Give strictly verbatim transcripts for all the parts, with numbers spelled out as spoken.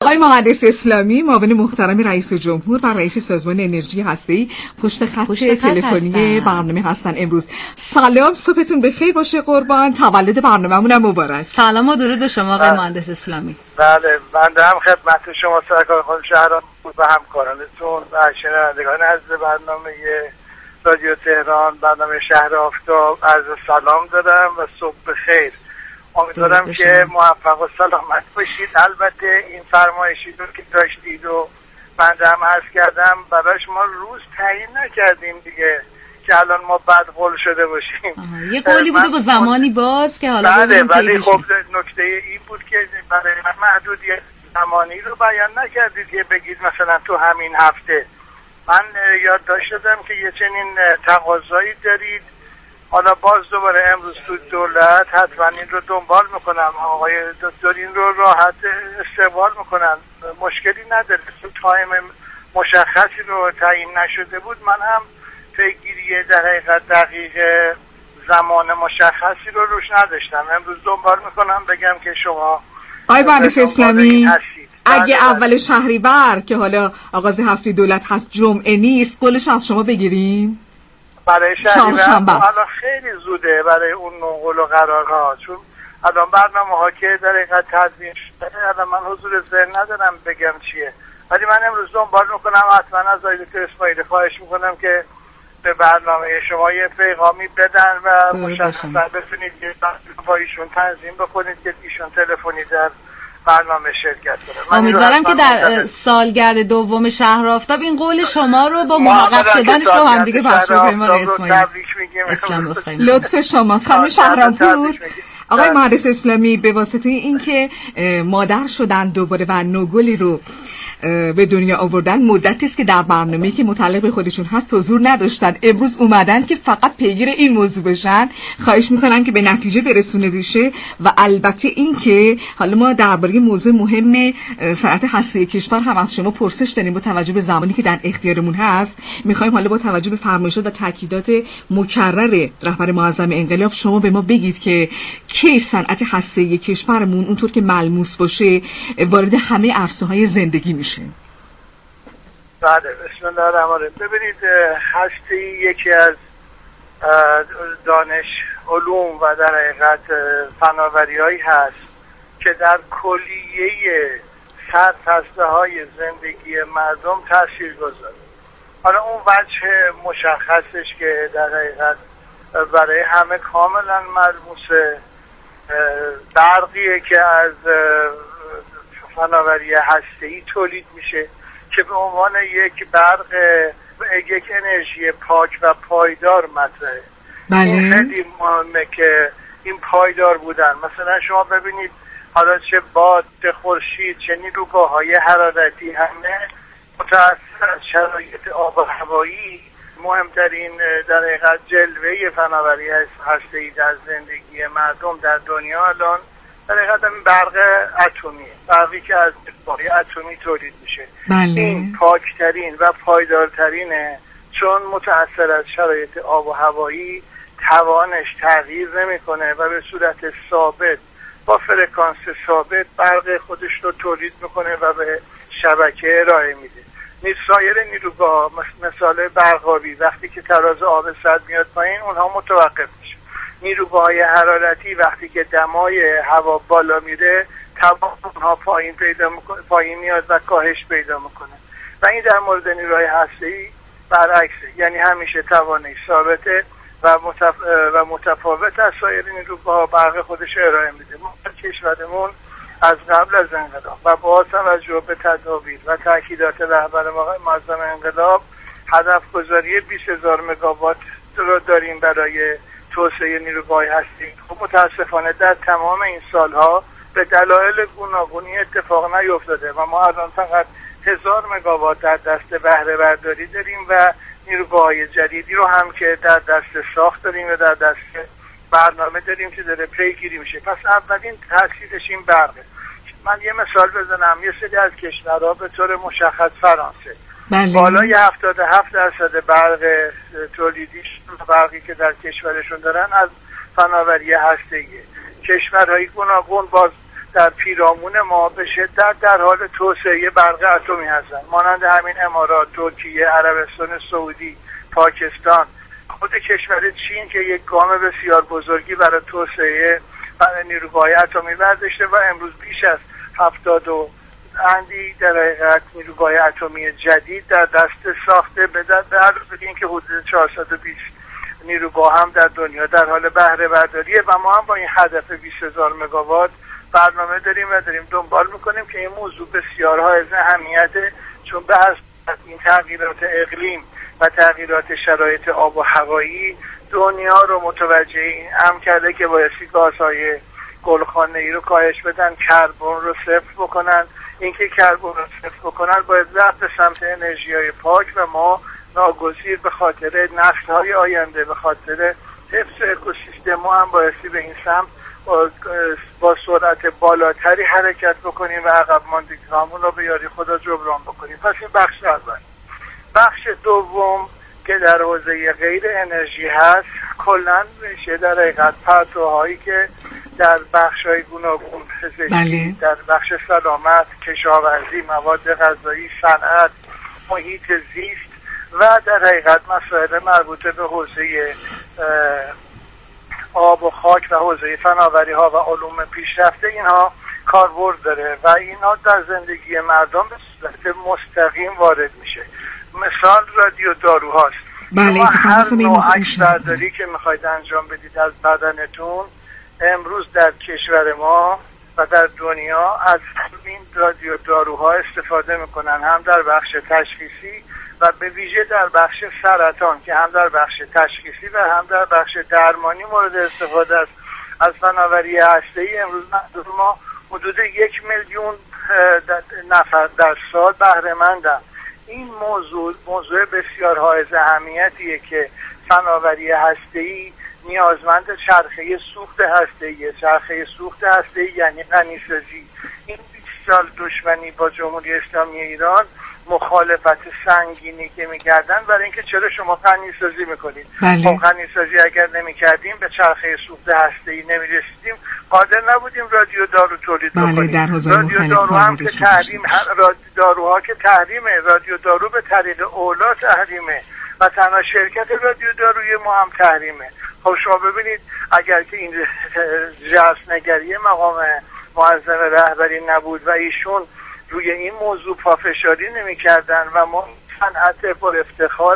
آقای مهندس اسلامی، معاون محترم رئیس جمهور و رئیس سازمان انرژی هسته‌ای، پشت خط, پشت خط تلفنی برنامه هستن امروز. سلام، صبحتون بخیر باشه قربان. تولد برنامه‌مون هم مبارک. سلام و درود به شما آقای مهندس اسلامی. بله، من هم خدمت شما سرکار خانم شهرام و همکارانتون و شنوندگان عزیز برنامه رادیو تهران، برنامه شهر آفتاب، عرض سلام دارم و صبح بخیر. امیدوارم که موفق و سلامت باشید. البته این فرمایشی رو که داشتید و من هم عرض کردم براش ما روز تعیین نکردیم دیگه که الان ما بعد قول شده باشیم. یه قولی بوده با زمانی باز که حالا بله، ولی خب نکته این بود که برای من محدودیت زمانی رو بیان نکردید که بگید مثلا تو همین هفته. من یادداشت دادم که یه چنین تقاضایی دارید. حالا باز دوباره امروز تو دولت حتما این رو دنبال میکنم، آقای دکتر این رو راحت استقبال میکنن، مشکلی نداره. تو تایم مشخصی رو تعیین نشده بود، من هم پیگیری در حقیقت دقیق زمان مشخصی رو روش نداشتم. امروز دنبال میکنم بگم که شما آقای مهندس اسلامی اگه اول شهریور که حالا آغاز هفته دولت هست جمعه نیست، قولش از شما بگیریم؟ برای شهریور الان خیلی زوده برای اون نقل و قرارها، چون الان برنامه ها که در حقیقت تدوین شده الان من حضور ذهن ندارم بگم چیه، ولی من امروز دنبال میکنم. حتما از آقای دکتر اسماعیلی خواهش میکنم که به برنامه شما یه پیغامی بدن و مشخصا بتونید یه با ایشون تنظیم بکنید که ایشون تلفنی در برنامه شرکت کنه. امیدوارم که در سالگرد دوم شهر آفتاب این قول شما رو با محقق شدنش با هم دیگه پخش بکنیم. آقای اسماعیلی لطف شماست. خانم شهرامپور، آقای مهندس اسلامی به واسطه اینکه مادر شدن دوباره و نوگلی رو به دنیا آوردن، مدتی است که در برنامه‌ای که متعلق به خودشون هست حضور نداشتن. امروز اومدن که فقط پیگیر این موضوع بشن. خواهش میکنم که به نتیجه برسونه دیشه. و البته این که حالا ما درباره موضوع مهم صنعت هسته‌ای کشور هم از شما پرسش داریم با توجه به زمانی که در اختیارمون هست. میخوایم حالا با توجه به فرمایشات و تاکیدات مکرر رهبر معظم انقلاب شما به ما بگید که کی صنعت هسته‌ای کشورمون اونطور که ملموس باشه وارد همه عرصه‌های زندگی میشه. بله، بسم الله الرحمن الرحیم. ببینید، هستی یکی از دانش علوم و در حقیقت فناوری‌هایی هست که در کلیه سرفصل‌های زندگی مردم تاثیر گذاره. حالا اون وجه مشخصش که در حقیقت برای همه کاملا ملموسه، برقیه که از فناوری هسته‌ای تولید میشه که به عنوان یک برق، یک انرژی پاک و پایدار مطرحه. بله. این خیلی مهمه که این پایدار بودن. مثلا شما ببینید حالا چه باد، چه خورشید، چه نیروگاه‌های حرارتی، همه متأثر از شرایط آب و هوایی. مهمترین در حقیقت جلوه فناوری هسته‌ای در زندگی مردم در دنیا الان در حقیقت این برق اتمی، برقی که از باری اتمی تولید میشه. بله. این پاکترین و پایدارترینه، چون متأثر از شرایط آب و هوایی، توانش تغییر نمیکنه و به صورت ثابت با فرکانس ثابت برق خودش رو تولید میکنه و به شبکه ارائه میده. نیز سایر نیروگاه مثال برقابی وقتی که تراز آب سد میاد پایین اونها متوقف میشه. نیروگاه‌های حرارتی وقتی که دمای هوا بالا میره تمام اونها پایین پیدا میکنه، پایین میاد و کاهش پیدا میکنه. و این در مورد نیروهای هسته‌ای برعکسه، یعنی همیشه توانش ثابته و متف... و متفاوت از سایر نیروگاه‌ها برق خودش ارائه میده. ما کشورمون از قبل از انقلاب و با توجه به تدابیر و تاکیدات رهبر معظم انقلاب هدف گذاری بیست هزار مگاوات رو داریم برای توسعه نیروگاه هسته‌ای. خب متاسفانه در تمام این سالها به دلایل گوناگونی اتفاق نیفتاده و ما الان فقط هزار مگاوات در دست بهره برداری داریم و نیروگاه‌های جدیدی رو هم که در دست ساخت داریم و در دست برنامه داریم که داره پیگیری میشه. پس اولین تاثیرش این برقه. من یه مثال بزنم. یه سری از کشورها به طور مشخص فرانسه بله. بالای هفتاد و هفت درصد برق تولیدیش، برقی که در کشورشون دارن از فناوری هسته‌ایه. کشورهای گوناگون باز در پیرامون ما به شدت در حال توسعه برق اتمی هستند، مانند همین امارات، ترکیه، عربستان سعودی، پاکستان، خود کشور چین که یک گام بسیار بزرگی برای توسعه برای نیروگاه اتمی برداشته و امروز بیش از هفتاد و اندی در حقیقت نیروگاه اتمی جدید در دست ساخته، به در اینکه حدود چهارصد و بیست نیروگاه هم در دنیا در حال بهره برداریه و ما هم با این هدف بیست هزار مگاوات برنامه داریم و داریم دنبال میکنیم که این موضوع بسیار حائز اهمیته، چون بحث این تغییرات اقلیم و تغییرات شرایط آب و هوایی دنیا رو متوجه این امر کرده که بایستی گازهای گلخانه‌ای رو کاهش بدن، کربن رو صفر بکنن. اینکه کربن رو صفر بکنن باید رفت به سمت انرژی‌های پاک و ما ناگزیر به خاطر نسل‌های آینده، به خاطر حفظ اکوسیستم ما هم بایستی به این سمت با سرعت بالاتری حرکت بکنیم و عقب ماندگی‌هامون رو به یاری خدا جبران بکنیم. پس این بخش اول. بخش دوم که در حوزه غیر انرژی هست، کلاً میشه در حقیقت پرتوهایی که در بخش‌های گوناگون پزشکی، در بخش سلامت، کشاورزی، مواد غذایی، صنعت، محیط زیست و در حقیقت مسائل مربوط به حوزه آب و خاک و حوزه فناوری ها و علوم پیشرفته اینها کاربرد داره و اینا در زندگی مردم به صورت مستقیم وارد میشه. مثال رادیو داروهاست. بله، هر نوع عکسبرداری که میخواید انجام بدید از بدنتون امروز در کشور ما و در دنیا از این رادیو داروها استفاده میکنن، هم در بخش تشخیصی و به ویژه در بخش سرطان که هم در بخش تشخیصی و هم در بخش درمانی مورد استفاده است. از فناوری هسته‌ای امروز ما حدود یک میلیون نفر در سال بهره مندند. این موضوع موضوع بسیار حائز اهمیتیه که فناوری هسته‌ای نیازمند چرخه سوخت هسته‌ای. چرخه سوخت هسته‌ای یعنی غنی‌سازی. این بیست سال دشمنی با جمهوری اسلامی ایران، مخالفت سنگینی که می‌کردن برای اینکه چرا شما غنی‌سازی می‌کنید. بله. خب غنی‌سازی اگر نمی‌کردیم به چرخه سوخت هسته‌ای نمی‌رسیدیم، قادر نبودیم رادیو دارو تولید بله، بکنیم. در حوزه رادیو دارو هم که تحریم، رادیو داروها که تحریمه، رادیو دارو به طریق اولا تحریمه و تنها شرکت رادیو داروی ما هم تحریمه. خب شما ببینید اگر که این جرسنگری مقام معظم رهبری نبود و ایشون روی این موضوع پافشاری نمی کردن و ما صنعت پر افتخار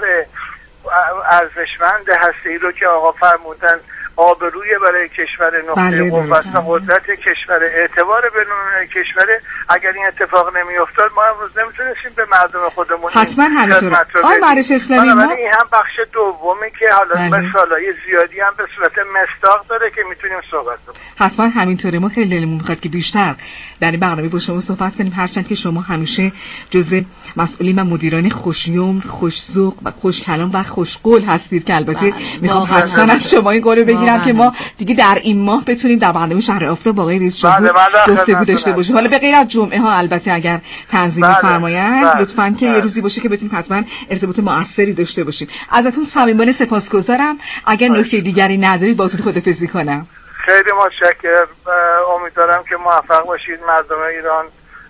ارزشمند هسته‌ای رو که آقا فرمودن آبروی برای کشور نقطه قوت و قدرت کشور، اعتبار بین‌المللی کشور، اگر این اتفاق نمی افتاد ما امروز نمیتونستیم به مردم خودمون حتما همینطوره. آقای مهندس اسلامی، ما این هم بخش دومی که حالا مثالای زیادی هم به صورت مصداق داره که میتونیم صحبت کنیم. حتما همینطوره. ما خیلی دلمون میخواد که بیشتر در این برنامه با شما صحبت کنیم، هرچند که شما همیشه جزء مسئولین و مدیران خوشیوم، خوش‌ذوق و خوشکلام و خوشقول هستید که البته میخوام حتما از شما این قول بگیرم که ما دیگه در این ماه بتونیم در برنامه شهر آفتاب با آقای رئیس جمهور گفتگو داشته باشیم. حالا به غیر از جمعه ها البته اگر تنظیم می‌فرمایند لطفاً که یه روزی باشه که بتونیم حتما ارتباط مؤثری داشته باشیم. ازتون صمیمانه سپاسگزارم. اگر نکته دیگری ندارید باهاتون خداحافظی کنم. خیلی متشکرم. امیدوارم که موفق باشید. مردم ایران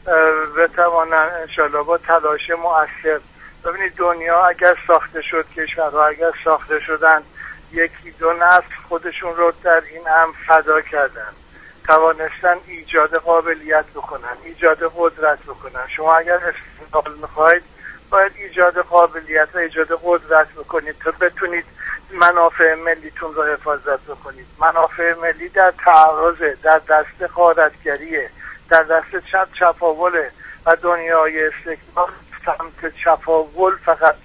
بتوانن انشالله با تلاش مؤثر، ببینید دنیا اگر ساخته شد، کشورها اگر ساخته شدن، یکی دو نسل خودشون رو در این امر فدا کردن، توانستن ایجاد قابلیت بکنن، ایجاد قدرت بکنن. شما اگر استقلال میخواید باید ایجاد قابلیت و ایجاد قدرت بکنید تا بتونید منافع ملیتون رو حفاظت بکنید. منافع ملی در تعرض، در دست غارتگریه، در دست چپ چپاوله و دنیای استکبار سمت چپاول فقط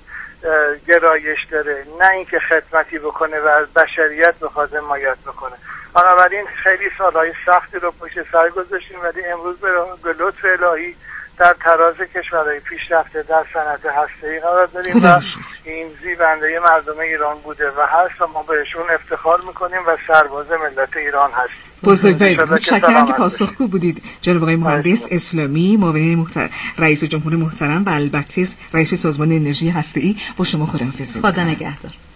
گرایش داره، نه اینکه خدمتی بکنه و از بشریت بخواد حمایت بکنه. بنابراین خیلی سالهای سختی رو پشت سر گذاشتیم ولی امروز به لطف الهی در تراز کشورهای پیشرفته در صنعت هسته‌ای قرار داریم و این زیبنده مردم ایران بوده و هست و ما بهشون افتخار میکنیم و سرباز ملت ایران هستیم. بزرگوارید. متشکرم که پاسخگو بودید جناب آقای مهندس اسلامی، معاون محترم رئیس جمهور محترم و البته رئیس سازمان انرژی هسته‌ای. با شما خداحافظی. خدا نگهدار.